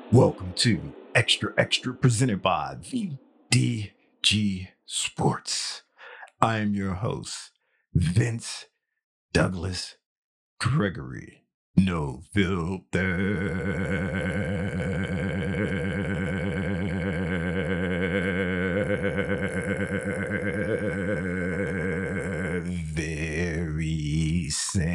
Welcome to Extra Extra presented by VDG Sports. I am your host, Vince Douglas Gregory. No filter. Very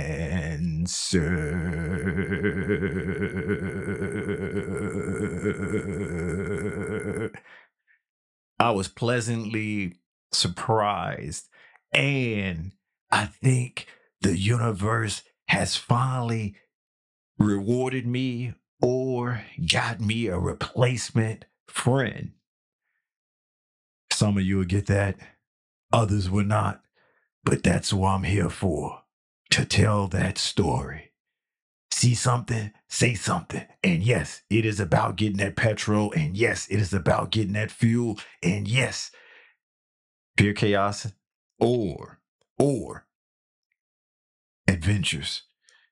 censored. I was pleasantly surprised. And I think the universe has finally rewarded me or got me a replacement friend. Some of you will get that, others will not. But that's what I'm here for, to tell that story. See something, say something. And yes, it is about getting that petrol. And yes, it is about getting that fuel. And yes, pure chaos or adventures.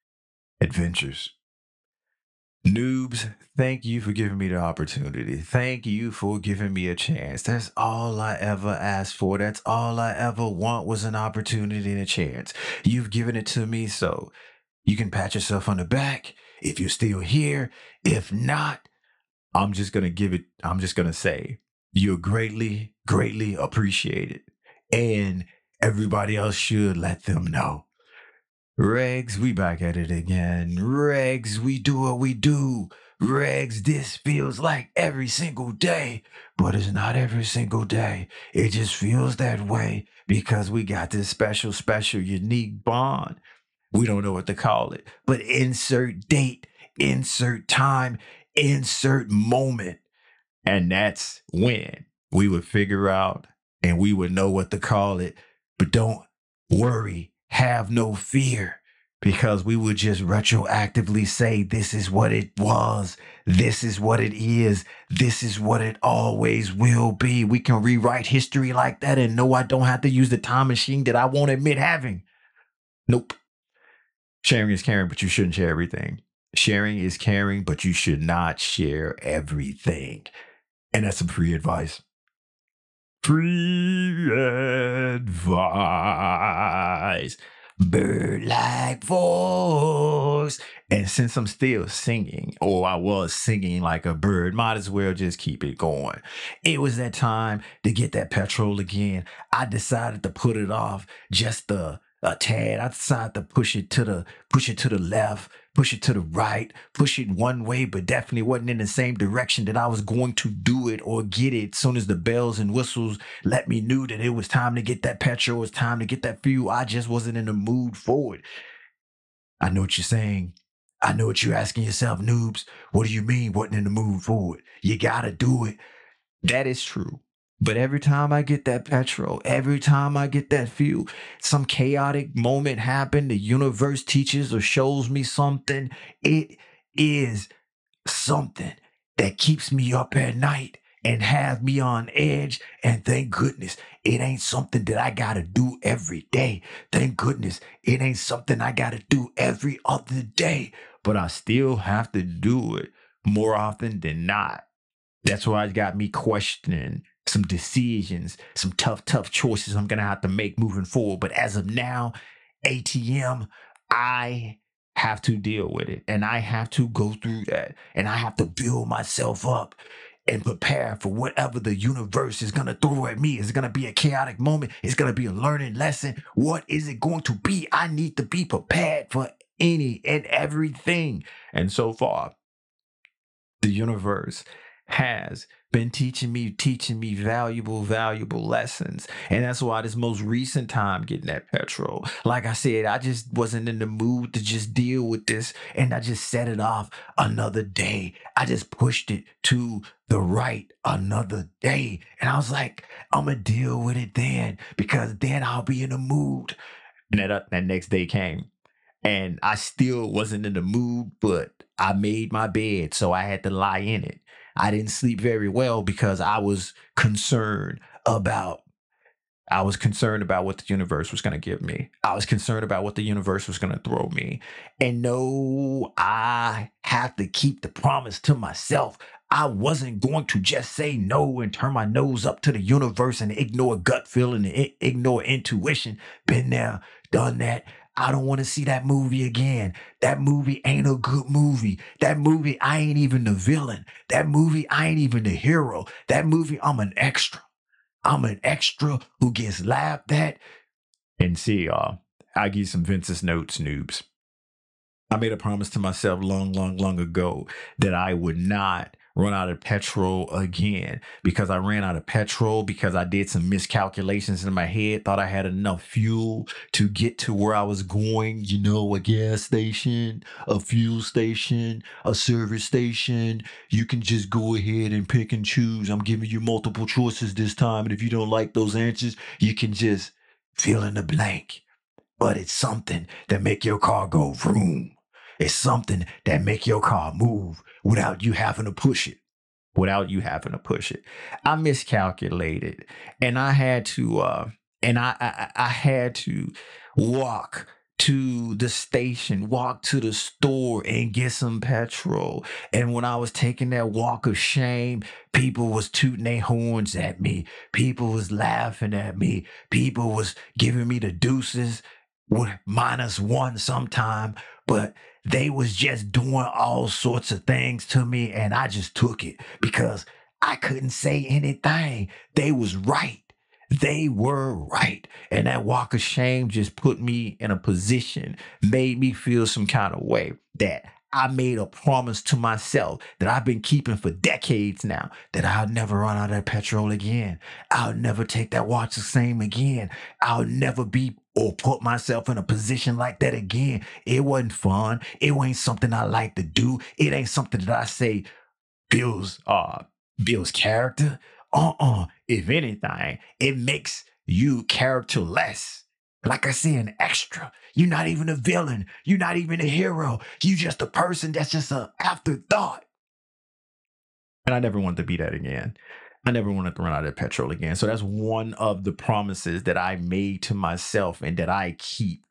Noobs, thank you for giving me the opportunity. Thank you for giving me a chance. That's all I ever asked for. That's all I ever want was an opportunity and a chance. You've given it to me, so you can pat yourself on the back if you're still here. If not, I'm just going to say you're greatly, greatly appreciated. And everybody else should let them know. Regs, we back at it again. Regs, we do what we do. Regs, this feels like every single day, but it's not every single day. It just feels that way because we got this special, unique bond. We don't know what to call it, but insert date, insert time, insert moment. And that's when we would figure out and we would know what to call it. But don't worry, have no fear, because we would just retroactively say, this is what it was, this is what it is, this is what it always will be. We can rewrite history like that, and no, I don't have to use the time machine that I won't admit having. Nope. Sharing is caring, but you shouldn't share everything. Sharing is caring, but you should not share everything. And that's some free advice. Free advice. Bird-like voice. And since I'm still singing, or I was singing like a bird, might as well just keep it going. It was that time to get that petrol again. I decided to put it off just a tad. I decided to push it to the left, push it to the right, push it one way, but definitely wasn't in the same direction that I was going to do it or get it. As soon as the bells and whistles let me knew that it was time to get that petrol, it was time to get that fuel, I just wasn't in the mood for it. I know what you're saying. I know what you're asking yourself, noobs. What do you mean wasn't in the mood for it? You gotta do it. That is true. But every time I get that petrol, every time I get that fuel, some chaotic moment happened. The universe teaches or shows me something. It is something that keeps me up at night and have me on edge. And thank goodness it ain't something that I gotta do every day. Thank goodness it ain't something I gotta do every other day. But I still have to do it more often than not. That's why it got me questioning some decisions, some tough choices I'm going to have to make moving forward. But as of now, ATM, I have to deal with it, and I have to go through that, and I have to build myself up and prepare for whatever the universe is going to throw at me. Is it going to be a chaotic moment? It's going to be a learning lesson. What is it going to be? I need to be prepared for any and everything. And so far, the universe has been teaching me valuable lessons. And that's why this most recent time getting that petrol, like I said, I just wasn't in the mood to just deal with this. And I just set it off another day. I just pushed it to the right another day. And I was like, I'm going to deal with it then, because then I'll be in the mood. And that next day came. And I still wasn't in the mood, but I made my bed, so I had to lie in it. I didn't sleep very well because I was concerned about I was concerned about what the universe was going to give me. I was concerned about what the universe was going to throw me. And no, I have to keep the promise to myself. I wasn't going to just say no and turn my nose up to the universe and ignore gut feeling and ignore intuition. Been there, done that. I don't want to see that movie again. That movie ain't a good movie. That movie, I ain't even the villain. That movie, I ain't even the hero. That movie, I'm an extra. I'm an extra who gets laughed at. And see, I give you some Vince's notes, noobs. I made a promise to myself long ago that I would not run out of petrol again, because I ran out of petrol because I did some miscalculations in my head, thought I had enough fuel to get to where I was going, a gas station, a fuel station, a service station. You can just go ahead and pick and choose. I'm giving you multiple choices this time. And if you don't like those answers, you can just fill in the blank. But it's something that make your car go vroom. It's something that make your car move without you having to push it. I miscalculated, and I had to I had to walk to the station, walk to the store and get some petrol. And when I was taking that walk of shame, people was tooting their horns at me. People was laughing at me. People was giving me the deuces with -1 sometime, but they was just doing all sorts of things to me, and I just took it because I couldn't say anything. They was right. They were right. And that walk of shame just put me in a position, made me feel some kind of way that I made a promise to myself that I've been keeping for decades now, that I'll never run out of petrol again. I'll never take that watch the same again. I'll never be or put myself in a position like that again. It wasn't fun. It ain't something I like to do. It ain't something that I say builds character. If anything, it makes you characterless. Like I said, an extra. You're not even a villain. You're not even a hero. You just a person that's just an afterthought. And I never wanted to be that again. I never wanted to run out of petrol again. So that's one of the promises that I made to myself and that I keep.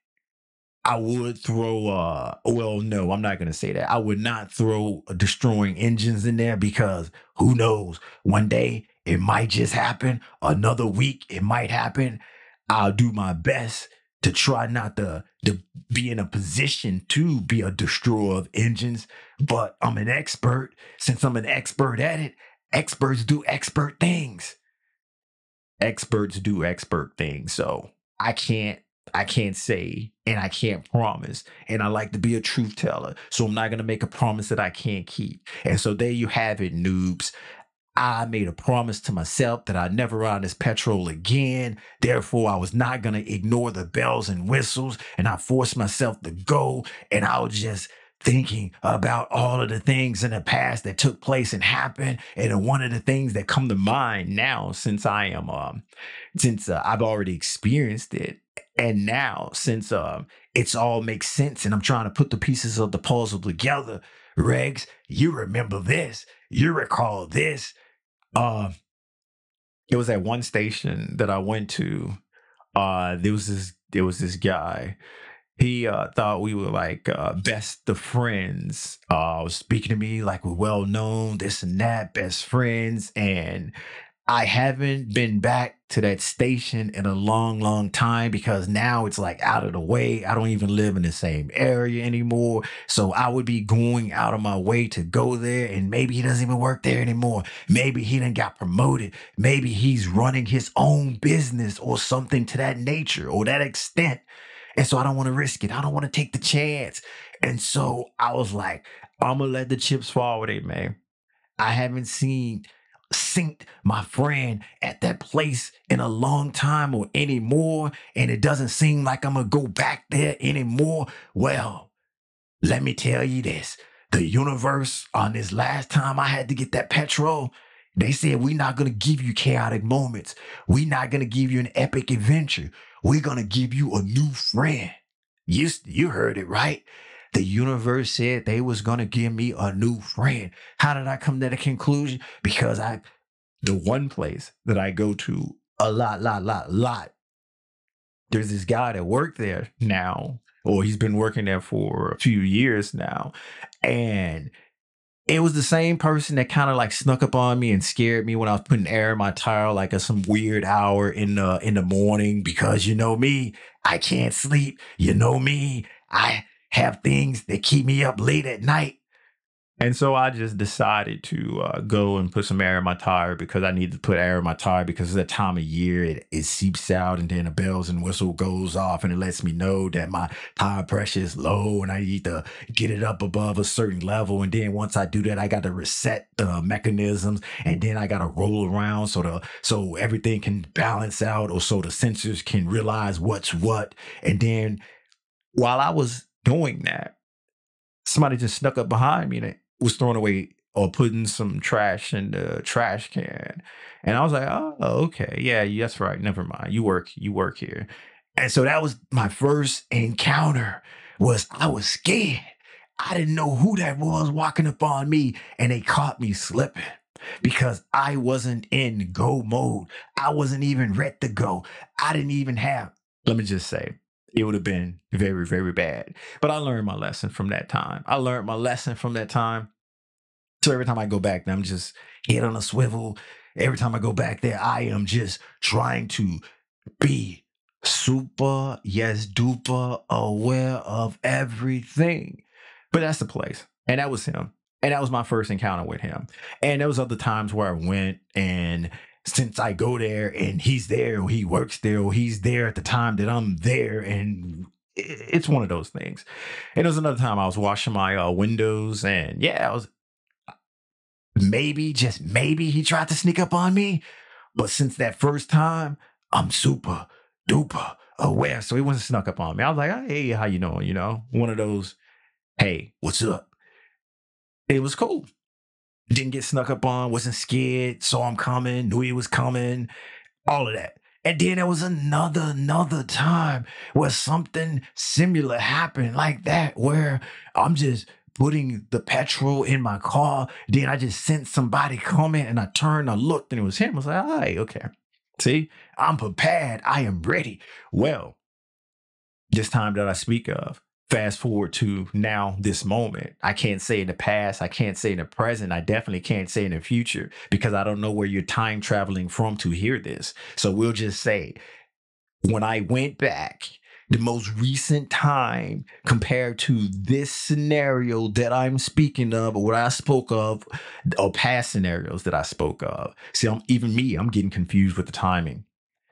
I would throw well, no, I'm not gonna say that. I would not throw destroying engines in there because who knows? One day it might just happen. Another week it might happen. I'll do my best to try not to be in a position to be a destroyer of engines, but I'm an expert. Since I'm an expert at it, experts do expert things. Experts do expert things. So I can't say and I can't promise. And I like to be a truth teller. So I'm not going to make a promise that I can't keep. And so there you have it, noobs. I made a promise to myself that I'd never run this petrol again. Therefore, I was not going to ignore the bells and whistles. And I forced myself to go. And I was just thinking about all of the things in the past that took place and happened. And one of the things that come to mind now, since I've already experienced it, and now since it's all makes sense and I'm trying to put the pieces of the puzzle together, Regs, you remember this, you recall this. Uh, it was at one station that I went to. There was this guy. He thought we were like best of friends. Was speaking to me like we're well known, this and that, best friends. And I haven't been back to that station in a long time because now it's like out of the way. I don't even live in the same area anymore. So I would be going out of my way to go there, and maybe he doesn't even work there anymore. Maybe he done got promoted. Maybe he's running his own business or something to that nature or that extent. And so I don't want to risk it. I don't want to take the chance. And so I was like, I'm going to let the chips fall with it, man. I haven't synced my friend at that place in a long time or anymore. And it doesn't seem like I'm going to go back there anymore. Well, let me tell you this. The universe, on this last time I had to get that petrol, they said, we're not going to give you chaotic moments. We're not going to give you an epic adventure. We're going to give you a new friend. You heard it right. The universe said they was going to give me a new friend. How did I come to that conclusion? Because the one place that I go to a lot. There's this guy that worked there now, or he's been working there for a few years now. And it was the same person that kind of like snuck up on me and scared me when I was putting air in my tire, like at some weird hour in the morning. Because you know me, I can't sleep. You know me, I have things that keep me up late at night. And so I just decided to go and put some air in my tire because I need to put air in my tire because it's that time of year it seeps out and then the bells and whistle goes off and it lets me know that my tire pressure is low and I need to get it up above a certain level. And then once I do that, I got to reset the mechanisms and then I got to roll around so everything can balance out or so the sensors can realize what's what. And then while I was doing that, somebody just snuck up behind me and was throwing away or putting some trash in the trash can. And I was like, oh, okay. Yeah, that's right. Never mind. You work here. And so that was my first encounter was I was scared. I didn't know who that was walking up on me and they caught me slipping because I wasn't in go mode. I wasn't even ready to go. I didn't even have, let me just say, it would have been very, very bad. But I learned my lesson from that time. I learned my lesson from that time. So every time I go back there, I'm just head on a swivel. Every time I go back there, I am just trying to be super, yes, duper aware of everything. But that's the place. And that was him. And that was my first encounter with him. And there was other times where I went and since I go there and he's there or he works there or he's there at the time that I'm there and it's one of those things. And there was another time I was washing my windows and yeah, I was maybe just maybe he tried to sneak up on me. But since that first time, I'm super duper aware. So he wasn't snuck up on me. I was like, hey, how you doing? You know, one of those, hey, what's up? It was cool. Didn't get snuck up on, wasn't scared, saw him coming, knew he was coming, all of that. And then there was another time where something similar happened like that, where I'm just putting the petrol in my car. Then I just sensed somebody coming and I turned, I looked and it was him. I was like, all right, okay. See, I'm prepared. I am ready. Well, this time that I speak of, fast forward to now, this moment. I can't say in the past. I can't say in the present. I definitely can't say in the future because I don't know where you're time traveling from to hear this. So we'll just say when I went back, the most recent time compared to this scenario that I'm speaking of, or what I spoke of, or past scenarios that I spoke of. See, I'm getting confused with the timing.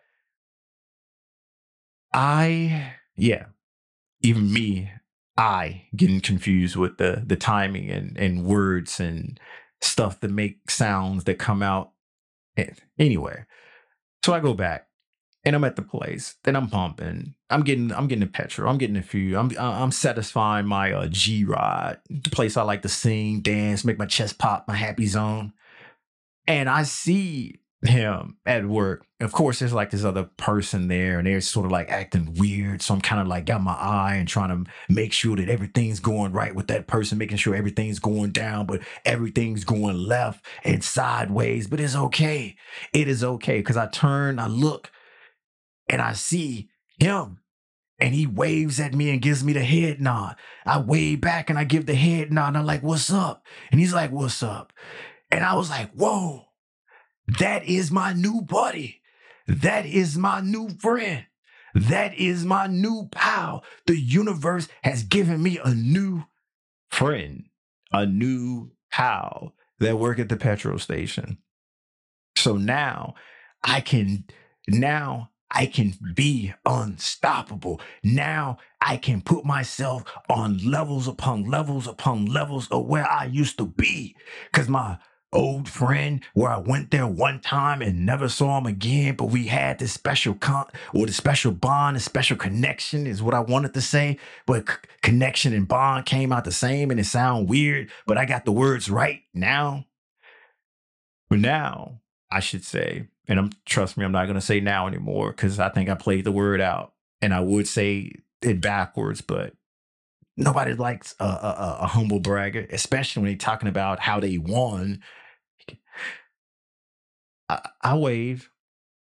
Yeah, even me, I getting confused with the timing and words and stuff that make sounds that come out. Anyway, so I go back and I'm at the place. Then I'm pumping. I'm getting the petrol. I'm getting a few. I'm satisfying my G rod, the place I like to sing, dance, make my chest pop, my happy zone. And I see him at work. Of course, there's like this other person there, and they're sort of like acting weird. So I'm kind of like got my eye and trying to make sure that everything's going right with that person, making sure everything's going down, but everything's going left and sideways. But it's okay. It is okay. Because I turn, I look, and I see him. And he waves at me and gives me the head nod. I wave back and I give the head nod. And I'm like, what's up? And he's like, what's up? And I was like, whoa. That is my new buddy. That is my new friend. That is my new pal. The universe has given me a new friend, a new pal that work at the petrol station. So I can now I can be unstoppable. Now I can put myself on levels upon levels upon levels of where I used to be. Because my old friend, where I went there one time and never saw him again, but we had this special the special bond, a special connection is what I wanted to say. But connection and bond came out the same and it sound weird, but I got the words right now. But now I should say, and trust me, I'm not going to say now anymore because I think I played the word out and I would say it backwards, but nobody likes a humble bragger, especially when they're talking about how they won. I wave.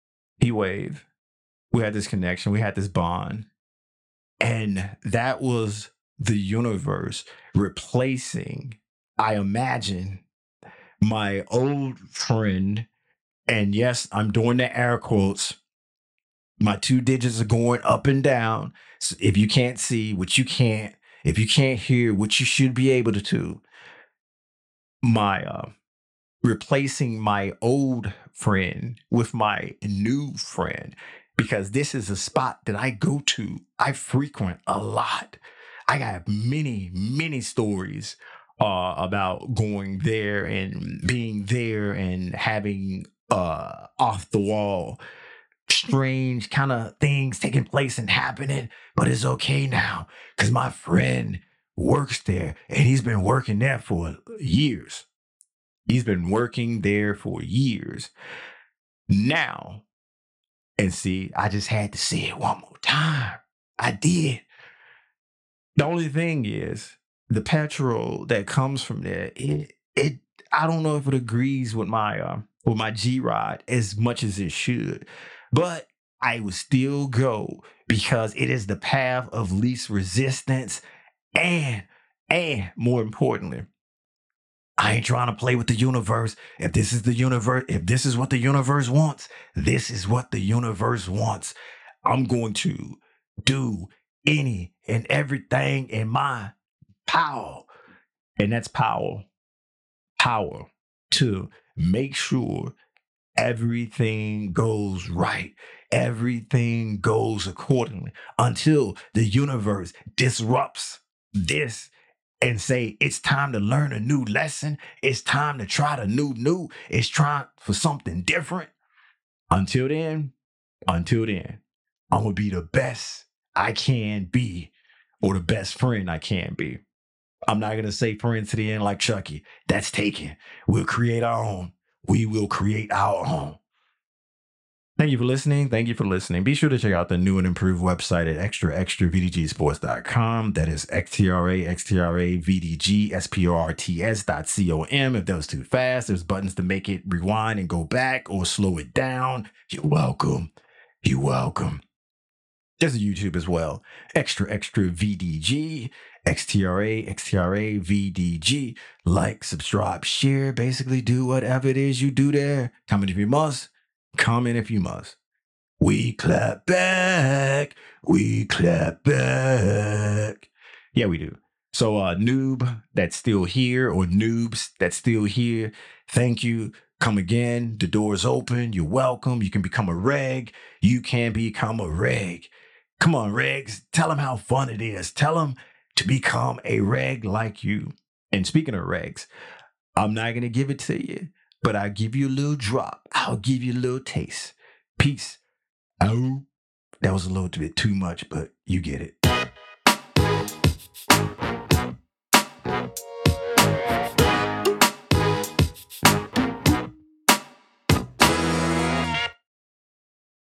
He Wave. We had this connection. We had this bond. And that was the universe replacing, I imagine, my old friend. And yes, I'm doing the air quotes. My two digits are going up and down. So if you can't see, which you can't, if you can't hear, which you should be able to, my replacing my old friend with my new friend, because this is a spot that I go to, I frequent a lot. I got many, many stories about going there and being there and having off the wall, strange kind of things taking place and happening. But it's okay now because my friend works there and he's been working there for years. He's been working there for years now. And see, I just had to say it one more time. I did. The only thing is the petrol that comes from there, it I don't know if it agrees with my G Rod as much as it should. But I would still go because it is the path of least resistance, and more importantly, I ain't trying to play with the universe. If this is the universe, if this is what the universe wants, this is what the universe wants. I'm going to do any and everything in my power. And that's power to make sure everything goes right. Everything goes accordingly until the universe disrupts this and say it's time to learn a new lesson. It's time to try the new. It's trying for something different. Until then, I'm gonna be the best I can be, or the best friend I can be. I'm not gonna say friends to the end like Chucky. That's taken. We'll create our own. We will create our own. Thank you for listening. Thank you for listening. Be sure to check out the new and improved website at extravdgsports.com. That is xtravdgsports.com. If that was too fast, there's buttons to make it rewind and go back or slow it down. You're welcome. You're welcome. There's a YouTube as well. Extra VDG, XTRA VDG. Like, subscribe, share, basically do whatever it is you do there. Comment if you must. Comment if you must. We clap back. We clap back. Yeah, we do. So, noob that's still here, or noobs that's still here, thank you. Come again. The door is open. You're welcome. You can become a reg. You can become a reg. Come on, regs. Tell them how fun it is. Tell them to become a reg like you. And speaking of regs, I'm not going to give it to you, but I'll give you a little drop. I'll give you a little taste. Peace. Oh, that was a little bit too much, but you get it.